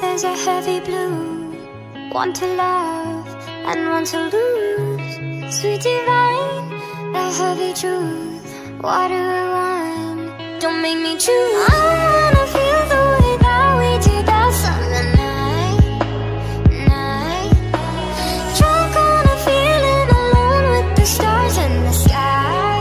There's a heavy blue, one to love and one to lose. Sweet divine, the heavy truth. Water or wine, don't make me choose. I wanna feel the way that we did that summer night. Drunk on a feeling, alone with the stars in the sky.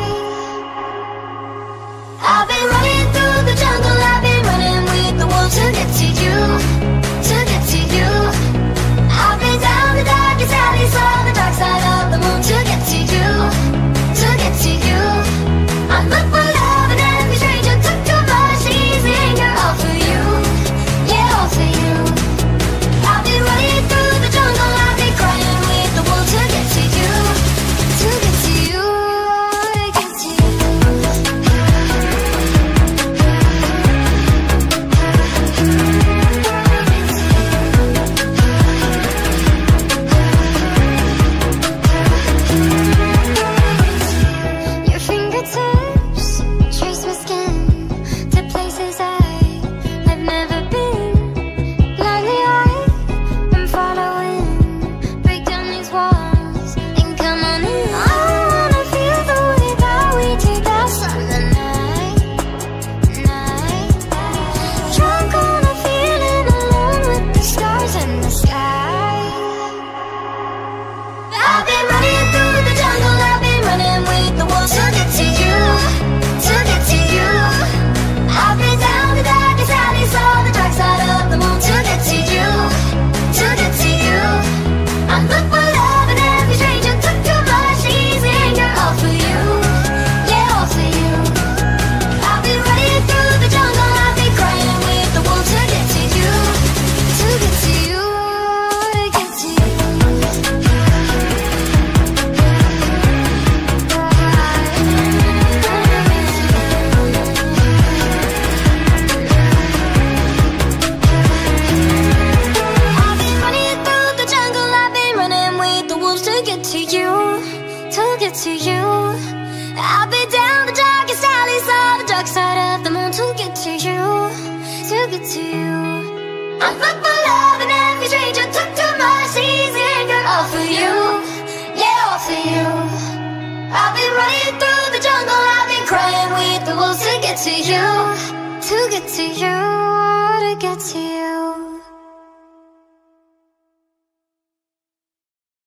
I've been running through the jungle, I've been running with the wolves to get to you, to get to you. I've been down the darkest alley, saw the dark side of the moon to get to you, to get to you. I look for love and every stranger took too much easy anger. All for you, yeah, all for you. I've been running through the jungle, I've been crying with the wolves to get to you, to get to you, to get to you. Your fingertips trace my skin to places I've never been. Blindly I'm following. Break down these walls and come on in. I wanna feel the way that we did that summer night. Drunk on a feeling, alone with the stars in the sky. I've been running through the jungle, I've been running with the wolves to get to you, to get to you. I've been down the darkest alley, saw the dark side of the moon to get to you, to get to you. I look for love and every stranger took too much easy anger. All for you, yeah, all for you. I've been running through the jungle, I've been crying with the wolves to get to you, to get to you, to get to you. I've been running through the jungle, I've been running with the wolves to get to you, to get to you. I've been down the darkest alleys, saw the dark side of the moon to get to you, to get to you. I look for love and every stranger took too much easy anger. All for you, yeah, all for you. I've been running through the jungle, I've been crying with the wolves to get to you, to get to you, to get to you.